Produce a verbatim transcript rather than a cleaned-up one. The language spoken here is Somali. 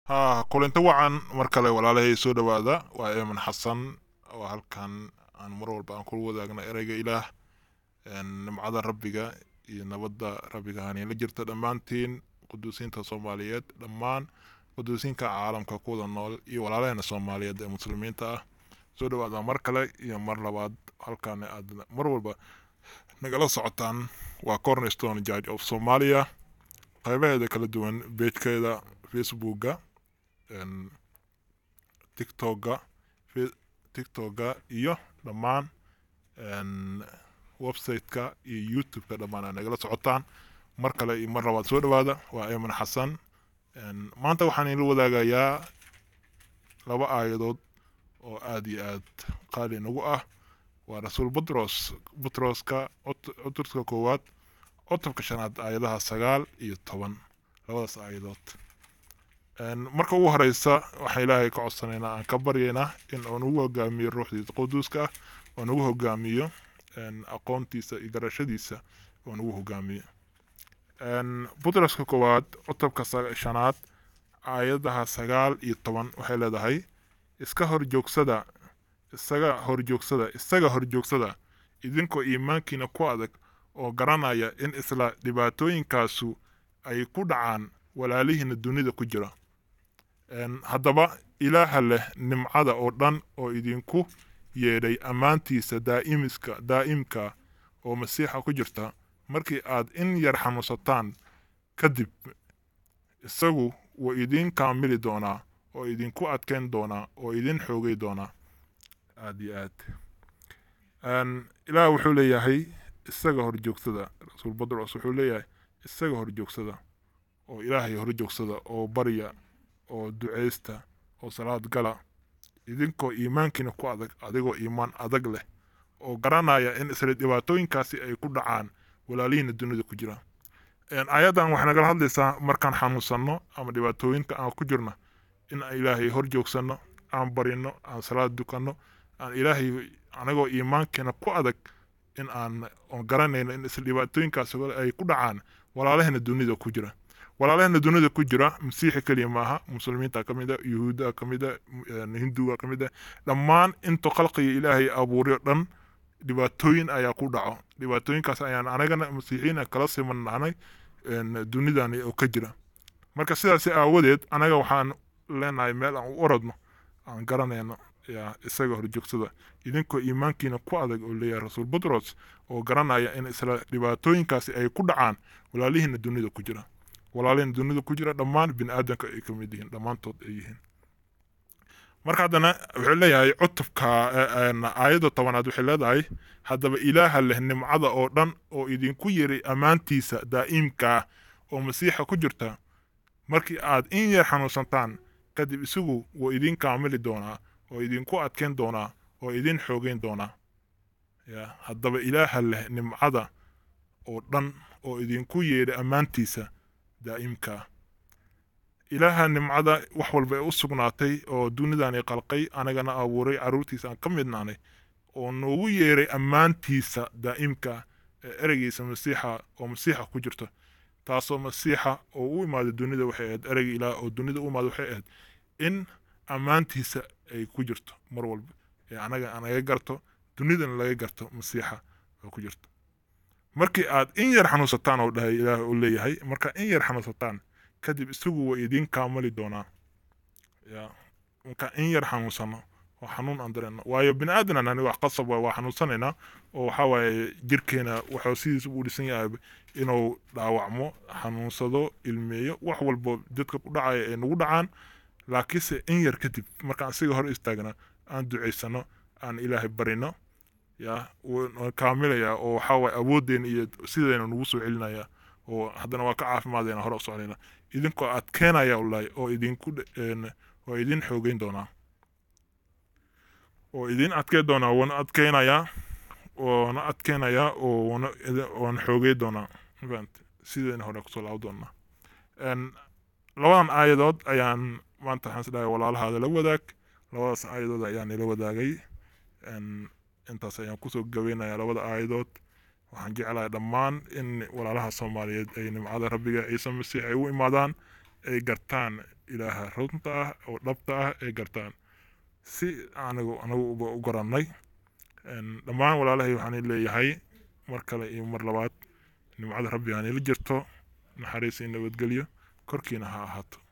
ها kulanti wacan mar kale walaalahay soo dhawaada waa Eeman Xasan oo halkan aan mar walba aan ku wadaagna erayga Ilaah een nimcada Rabbiga iyo nabadda Rabbiga aan la jirto dhamaantiin quduusinta Soomaaliyeed dhamaan quduusinka caalamka ku wada nool iyo walaalahayna Soomaaliyeed ee muslimiinta ah soo dhawaada mar kale iyo mar labaad halkan aad mar walba nagala socotaan waa Cornerstone Church of Somalia qaybaheeda kala duwan page-keeda Facebook-ga en TikTok-ga TikTok-ga iyo dhamaan en website-ka iyo YouTube-ka dhamaan nagala socotaan mar kale iyo mar labaad soo dhawaada waa Eeman Xasan en maanta waxaan idin wadaagayaa laba aayadood oo aad iyo aad qaali nagu ah waa Rasuul Butros Butroska Butroska koowaad cutubka shanaad aayadaha sagaal iyo toban labadaas aayadood en marka ugu horeysa waxa Ilaahay ka codsanaynaa aan ka baryeena in uu nagu hogaamiyo ruuxdiisa quduuska oo nagu hogaamiyo en aqoontiisa iyo garashadiisa oo nagu hogaamiyo en Butroska koowaad cutubka shanaad aayadaha sagaal iyo toban waxay leedahay iska horjoogsada isaga horjoogsada isaga horjoogsada idinkoo iimaankiina ku adag oo garanaya in isla dhibaatooyinkaasu ay ku dhacaan walaalihiina dunida ku jira en haddaba Ilaaha leh nimcada oo dhan oo idinku yeedhay amaantiisa daa'imiska daa'imka oo masiixa ku jirta markii aad in yar xanuunsataan kadib isagu wuu idin kaamili doonaa oo idinku adkeyn doonaa oo idin xoogay doonaa aad iyo aad en Ilaah wuxuu leeyahay isaga horjoogsada Rasuul Butros wuxuu leeyahay isaga horjoogsada oo Ilaahay horjoogsada oo barya oo duceysta oo salaad gala idinkoo iimaankiina ku adag adigoo iimaan adag leh oo garanaya in isla dhibaatooyinkaasi ay ku dhacaan walaalihiina dunida ku jira en aayadan waxay naga hadlaysaa markaan xanuunsano ama dhibaatooyinka aan ku jirno in Ilaahay horjoogsano aan barino aan salaad dukano aan Ilaahay anagoo iimaankiina ku adag in aan on garanayno in isla dhibaatooyinkaasi ay ku dhacaan walaalahayna dunida ku jira walaalahayna dunida ku jira masiixi kaliya maaha muslimiinta kamida yahuuda kamida hinduga kamida dhamaan inta khalqiga Ilaahay abuuriyo dhan dhibaatooyin ayaa ku dhaco dhibaatooyinkaas ayaan anagana masiixiina kala simannahay dunidani oo ka jira marka sidaas aawadeed anaga waxaan leenahay meel aan u orodno aan garanayno ya isaga horjoogsada idinkoo iimaankiina ku adag oo leeyahay Rasuul Butros oo garanaya in isla dhibaatooyinkaasi ay ku dhacaan walaalihiina dunida ku jira walaalihiina dunida ku jira dhamaan bini'aadanka ay kamid yihiin dhamaantood ay yihiin marka haddana wuxuu leeyahay cutubka aayadda tobanaad waxay leedahay haddaba Ilaaha leh nimcada oo dhan oo idinku yeeray amaantiisa daa'imka oo masiixa ku jirta markii aad in yar xanuunsantaan kadib isagu wuu idin kaamili doonaa oo idinku adkeyn doonaa oo idin xoogeyn doonaa ya haddaba Ilaaha leh nimcada oo dhan oo idinku yeeray amaantiisa daa'imka Ilaaha nimcada wax walba u sugnaatay oo dunidani qalqay anagana abuuray caruurtiisa aan ka midnaanay oo noogu yeeray amaantiisa daa'imka eraygiisa masiixa oo masiixa ku jirto taasoo masiixa oo u imaado dunida waxay ahayd erayga Ilaah oo dunida u imaado waxay ahayd in amaantiisa ay ku jirto mar walba ee anaga anaga garto dunidana laga garto masiixa oo ku jirto markii aad in yar xanuunsataan oo dhahay Ilaah oo leeyahay marka in yar xanuunsataan kadib isagu waa idin kaamali doonaa ya marka in yar xanuunsano oo xanuun aan dareeno waayo bini'aadan aan wax qasab waa xanuunsanayna oo waxa waaye jirkeena waxa sidiisa u dhisan yahay inuu dhaawacmo xanuunsado ilmeeyo wax walba dadka ku dhacay ee nagu dhacaan laakiinse in yar kadib markaan siga hor istaagna aan duceysano aan Ilaahay barino ya oo kaamilaya oo waxa waaye awoodeen iyo sideena nagu soo celinaya oo haddana waa ka caafimaadayna hor u soconayna idinkoo adkeenaya wallahi oo idinku oo idin xoogeyn doonaa oo idin adkeyn doonaa wana adkeenaya oo na adkeenaya oo wana wana xoogay doonaa sideena hore ku soo laab doonaa en labadan aayadood ayaan maanta waxaan isleeyahay walaalahaada la wadaag labadaas aayadood ayaan ila wadaagay en intaas ayaan kusoo gabeynayaa labada aayadood waxaan jeclahay dhammaan in walaalaha Soomaaliyeed ay nimcada Rabbiga Ciise Masiix ay u imaadaan ay gartaan ilaaha runta ah oo dhabta ah ee gartaan si anagu anagu u garanay dhammaan walaalahay waxaan leeyahay mar kale iyo mar labaad nimcada rabbi aan ila jirto naxariis in nabadgelyo korkiina ha ahaato